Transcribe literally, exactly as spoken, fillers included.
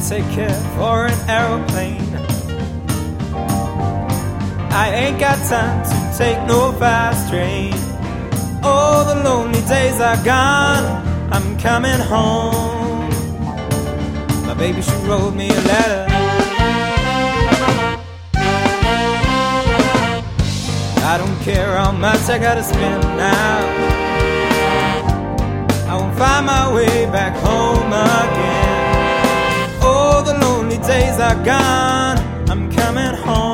ticket for an aeroplane. I ain't got time to take no fast train. Oh, the lonely days are gone, I'm coming home. My baby, she wrote me a letter. I don't care how much I gotta spend now, I won't find my way back home again. Oh, the lonely days are gone, I'm coming home.